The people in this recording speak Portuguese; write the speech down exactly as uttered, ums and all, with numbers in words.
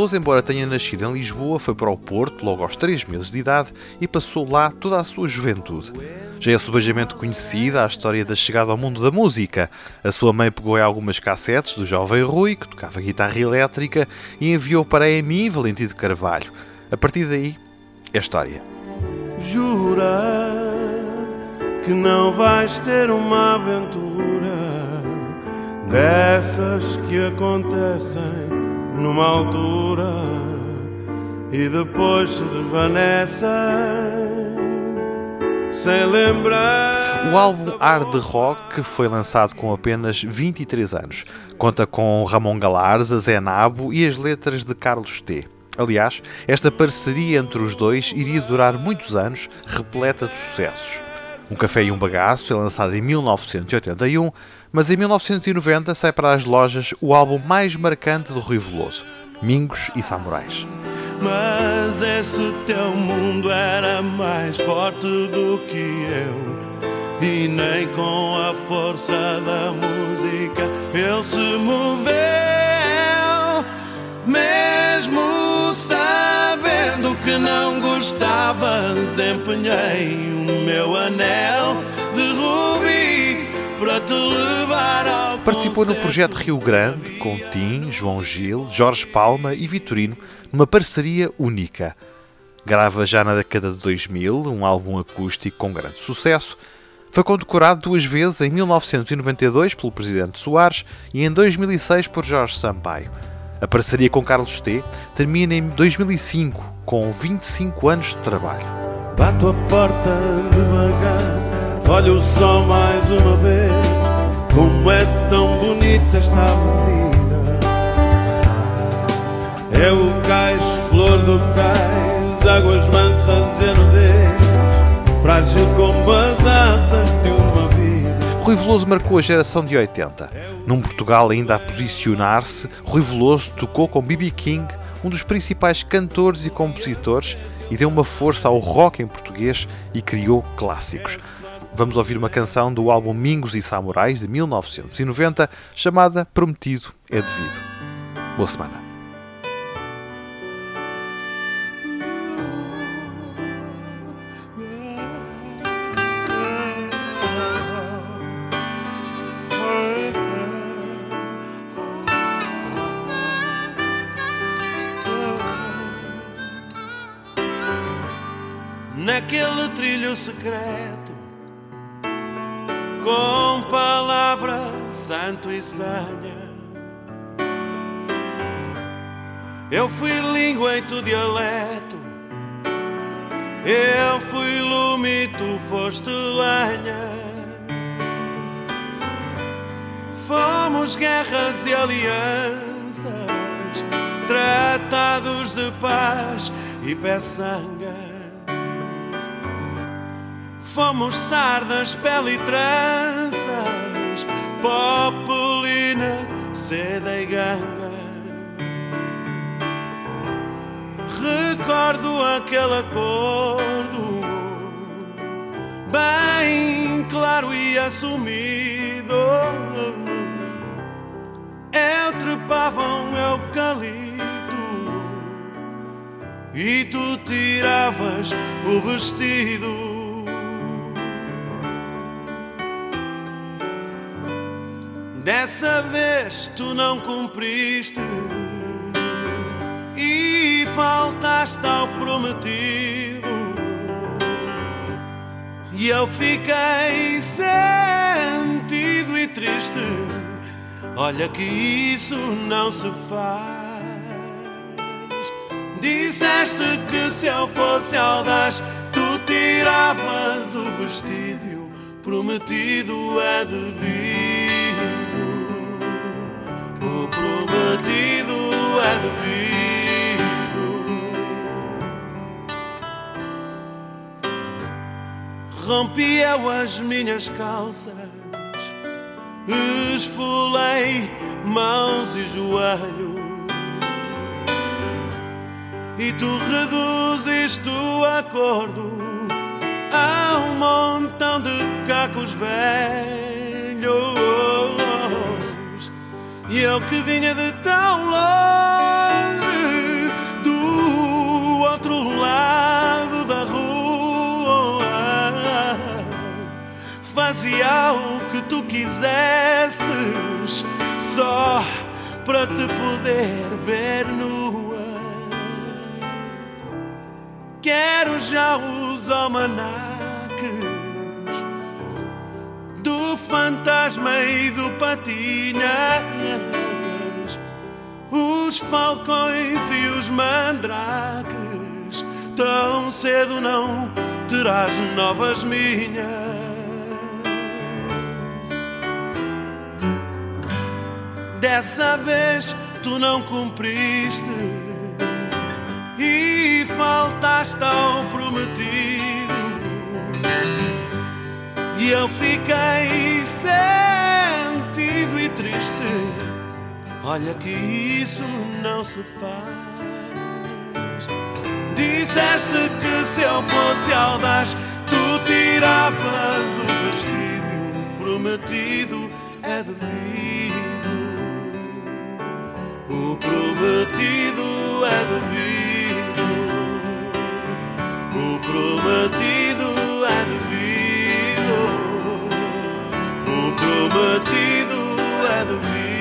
Veloso, embora tenha nascido em Lisboa, foi para o Porto logo aos três meses de idade e passou lá toda a sua juventude. Já é subejamente conhecida a história da chegada ao mundo da música. A sua mãe pegou em algumas cassetes do jovem Rui, que tocava guitarra elétrica, e enviou para a EMI Valentim de Carvalho. A partir daí, é história. Jura que não vais ter uma aventura dessas que acontecem numa altura e depois se desvanecem sem lembrar. O álbum Hard Rock foi lançado com apenas vinte e três anos. Conta com Ramon Galarza, Zé Nabo e as letras de Carlos T. Aliás, esta parceria entre os dois iria durar muitos anos, repleta de sucessos. Um Café e um Bagaço é lançado em mil novecentos e oitenta e um, mas em mil novecentos e noventa sai para as lojas o álbum mais marcante do Rui Veloso, Mingos e Samurais. Mas esse teu mundo era mais forte do que eu, e nem com a força da música ele se moveu, mesmo sabendo que não gostavas, empenhei o meu anel de rubi para te levar ao Participou no projeto Rio Grande com Tim, João Gil, Jorge Palma e Vitorino, numa parceria única. Grava já na década de dois mil um álbum acústico com grande sucesso. Foi condecorado duas vezes, em mil novecentos e noventa e dois pelo presidente Soares e em dois mil e seis por Jorge Sampaio. A parceria com Carlos T termina em dois mil e cinco, com vinte e cinco anos de trabalho. Bato a porta devagar, olho o sol mais uma vez. Como é tão bonita esta avenida. É o cais, flor do cais, águas mansas e nudez, frágil como as asas de uma vida. Rui Veloso marcou a geração de oitenta. Num Portugal ainda a posicionar-se, Rui Veloso tocou com B B King, um dos principais cantores e compositores, e deu uma força ao rock em português e criou clássicos. Vamos ouvir uma canção do álbum Mingos e Samurais, de mil novecentos e noventa, chamada Prometido é Devido. Boa semana. Naquele trilho secreto, com palavra santo e sanha, eu fui língua e tu dialeto, eu fui lume e tu foste lenha. Fomos guerras e alianças, tratados de paz e peçangas. Fomos sardas, pele e tranças, populina, seda e ganga. Recordo aquele acordo, bem claro e assumido. Eu trepava um eucalipto e tu tiravas o vestido. Dessa vez tu não cumpriste e faltaste ao prometido, e eu fiquei sentido e triste. Olha que isso não se faz. Disseste que se eu fosse audaz tu tiravas o vestido, prometido é devido. O prometido é devido. Rompi eu as minhas calças, esfolei mãos e joelhos, e tu reduziste o acordo a um montão de cacos velhos. E eu que vinha de tão longe fazia o que tu quisesses, só para te poder ver nua. Quero já os almanaques do Fantasma e do Patinhas, os falcões e os mandrakes. Tão cedo não terás novas minhas. Dessa vez tu não cumpriste e faltaste ao prometido, e eu fiquei sentido e triste. Olha que isso não se faz. Disseste que se eu fosse audaz tu tiravas o vestido. Prometido é devido, o prometido é devido, o prometido é devido, o prometido é devido.